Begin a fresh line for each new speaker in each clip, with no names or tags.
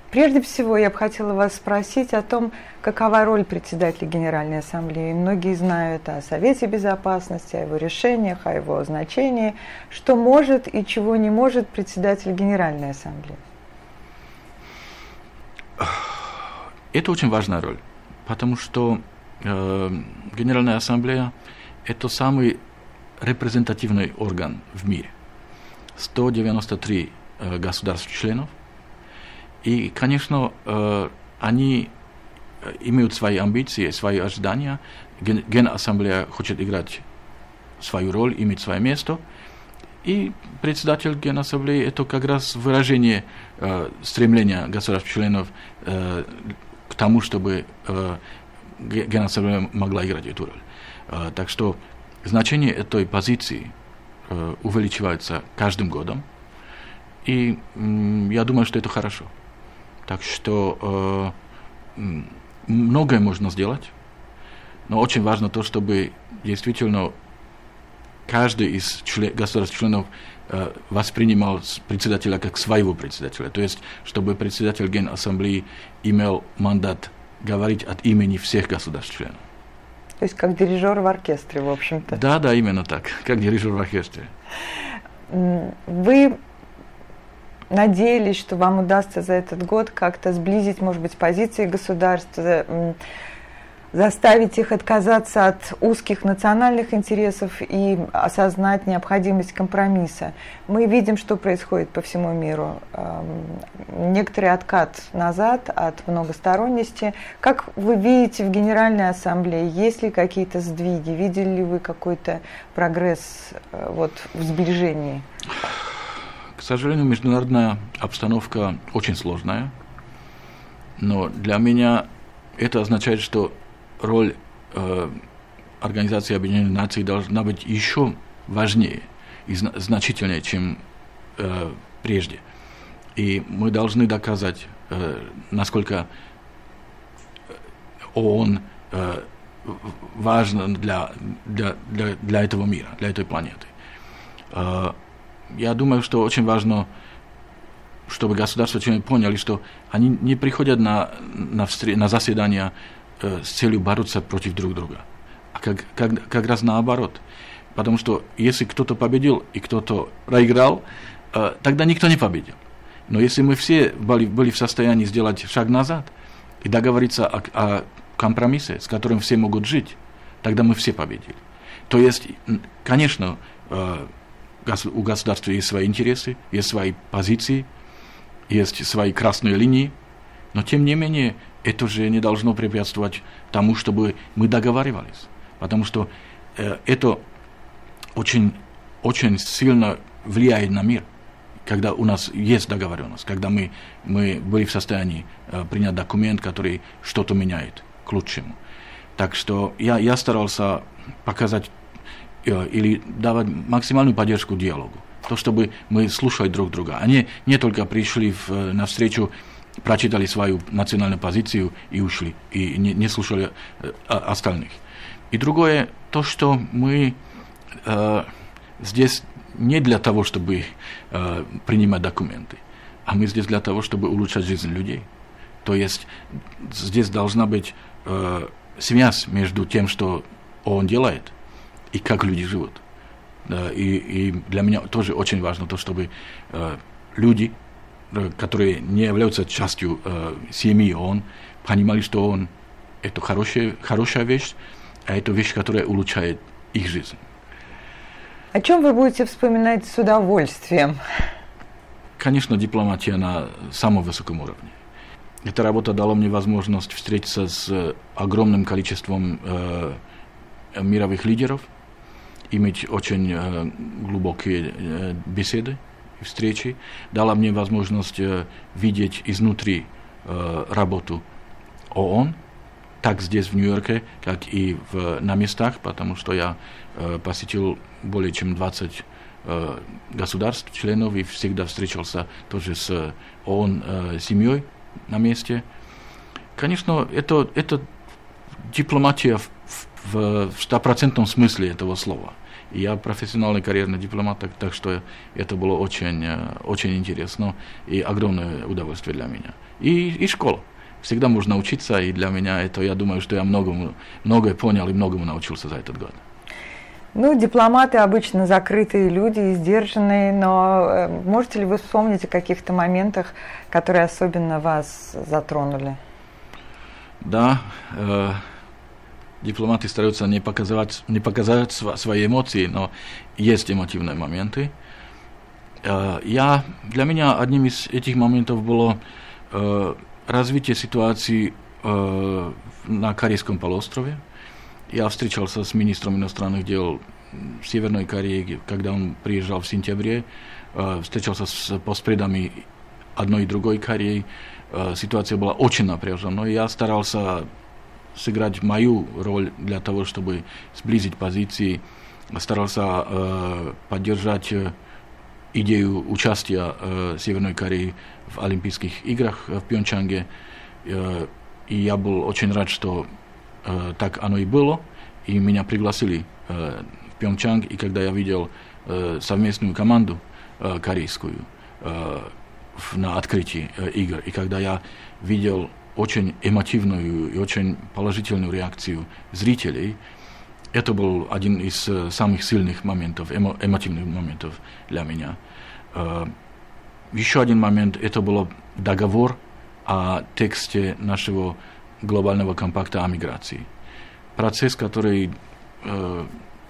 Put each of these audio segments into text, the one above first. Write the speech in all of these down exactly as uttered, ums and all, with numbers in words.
Прежде всего, я бы хотела вас спросить о том, какова роль председателя Генеральной Ассамблеи. Многие знают о Совете Безопасности, о его решениях, о его значении. Что может и чего не может председатель Генеральной Ассамблеи?
Это очень важная роль, потому что э, Генеральная Ассамблея – это самый репрезентативный орган в мире. сто девяносто три э, государств-членов. И, конечно, э, они имеют свои амбиции, свои ожидания. Ген- Генассамблея хочет играть свою роль, иметь свое место. И председатель Генассамблеи – это как раз выражение э, стремления государств-членов э, к тому, чтобы э, Генассамблея могла играть эту роль. Э, так что значение этой позиции э, увеличивается каждым годом. И э, я думаю, что это хорошо. Так что э, многое можно сделать, но очень важно то, чтобы действительно каждый из член, государств-членов э, воспринимал председателя как своего председателя. То есть, чтобы председатель Генассамблеи имел мандат говорить от имени всех государств-членов.
То есть, как дирижер в оркестре, в общем-то.
Да, да, именно так, как дирижер в оркестре.
Вы надеялись, что вам удастся за этот год как-то сблизить, может быть, позиции государства, заставить их отказаться от узких национальных интересов и осознать необходимость компромисса. Мы видим, что происходит по всему миру. Некоторый откат назад от многосторонности. Как вы видите в Генеральной Ассамблее, есть ли какие-то сдвиги? Видели ли вы какой-то прогресс вот, в сближении?
К сожалению, международная обстановка очень сложная, но для меня это означает, что роль э, Организации Объединенных Наций должна быть еще важнее и зна- значительнее, чем э, прежде. И мы должны доказать, э, насколько ООН э, важна для, для, для, для этого мира, для этой планеты. Э, Я думаю, что очень важно, чтобы государства-члены поняли, что они не приходят на, на, встр... на заседания э, с целью бороться против друг друга, а как, как, как раз наоборот. Потому что если кто-то победил и кто-то проиграл, э, тогда никто не победил. Но если мы все были, были в состоянии сделать шаг назад и договориться о, о компромиссе, с которым все могут жить, тогда мы все победили. То есть, конечно, э, у государства есть свои интересы, есть свои позиции, есть свои красные линии, но тем не менее это же не должно препятствовать тому, чтобы мы договаривались, потому что э, это очень, очень сильно влияет на мир, когда у нас есть договоренность, когда мы, мы были в состоянии э, принять документ, который что-то меняет к лучшему. Так что я, я старался показать или давать максимальную поддержку диалогу. То, чтобы мы слушали друг друга. Они не только пришли в, на встречу, прочитали свою национальную позицию и ушли, и не, не слушали э, остальных. И другое, то, что мы э, здесь не для того, чтобы э, принимать документы, а мы здесь для того, чтобы улучшать жизнь людей. То есть здесь должна быть э, связь между тем, что он делает, и как люди живут. И, и для меня тоже очень важно то, чтобы э, люди, которые не являются частью э, семьи ООН, понимали, что ООН – это хорошая, хорошая вещь, а это вещь, которая улучшает их жизнь.
О чем вы будете вспоминать с удовольствием?
Конечно, дипломатия на самом высоком уровне. Эта работа дала мне возможность встретиться с огромным количеством э, мировых лидеров, иметь очень э, глубокие э, беседы и встречи, дала мне возможность э, видеть изнутри э, работу ООН, так здесь в Нью-Йорке, как и в, на местах, потому что я э, посетил более чем двадцать э, государств, членов, и всегда встречался тоже с ООН э, семьей на месте. Конечно, это, это дипломатия в в стопроцентном смысле этого слова. И я профессиональный карьерный дипломат, так, так что это было очень, очень интересно и огромное удовольствие для меня. И, и школа. Всегда можно учиться, и для меня это, я думаю, что я многому, многое понял и многому научился за этот год.
Ну, дипломаты обычно закрытые люди, сдержанные, но можете ли вы вспомнить о каких-то моментах, которые особенно вас затронули?
Да, э, дипломаты стараются не показать, не показать свои эмоции, но есть эмоциональные моменты. Э, я, для меня одним из этих моментов было э, развитие ситуации э, на Корейском полуострове. Я встречался с министром иностранных дел Северной Кореи, когда он приезжал в сентябре, э, встречался с постпредами одной и другой Кореи. Э, ситуация была очень напряжена, но я старался сыграть мою роль для того, чтобы сблизить позиции, старался э, поддержать э, идею участия э, Северной Кореи в Олимпийских играх в Пхёнчхане. Э, и я был очень рад, что э, так оно и было. И меня пригласили э, в Пхёнчхан, и когда я видел э, совместную команду э, корейскую э, в, на открытии э, игр, и когда я видел очень эмотивную и очень положительную реакцию зрителей, это был один из э, самых сильных моментов, эмо, эмотивных моментов для меня. Э, еще один момент, это был договор о тексте нашего глобального компакта о миграции. Процесс, который э,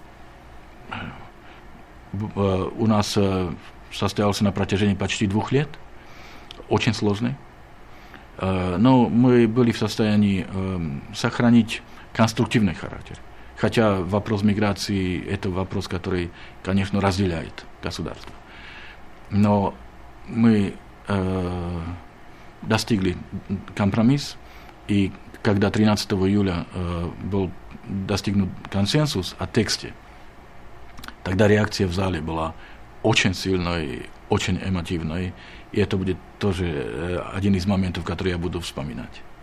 э, у нас э, состоялся на протяжении почти двух лет, очень сложный. Э, но мы были в состоянии э, сохранить конструктивный характер. Хотя вопрос миграции – это вопрос, который, конечно, разделяет государство. Но мы э, достигли компромисс, и когда тринадцатого июля э, был достигнут консенсус о тексте, тогда реакция в зале была очень сильной, очень эмотивной, и это будет тоже э, один из моментов, который я буду вспоминать.